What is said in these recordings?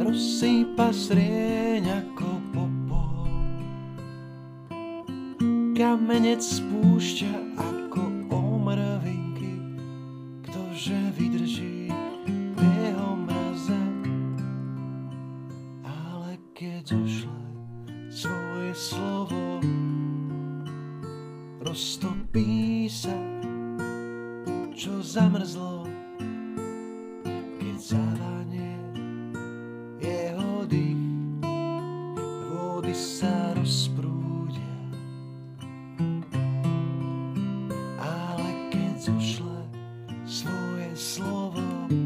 rozsýpa srieň ako popol. Kamenec spúšťa ako omrvinky, ktože vydrží v jeho mraze. Ale keď zošle svoje slovo, roztopí sa, čo zamrzlo. Keď zavanie jeho dých, vody sa rozprúdia. Ale keď zošle svoje slovo,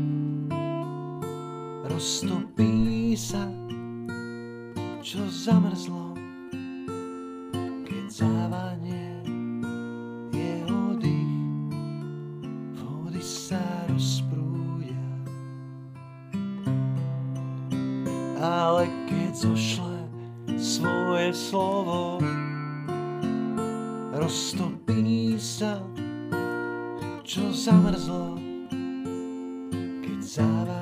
roztopí sa, čo zamrzlo. Keď zavanie jeho dých, vody sa rozprúdia. Ale keď zošle svoje slovo, roztopí sa, čo zamrzlo. Keď zavanie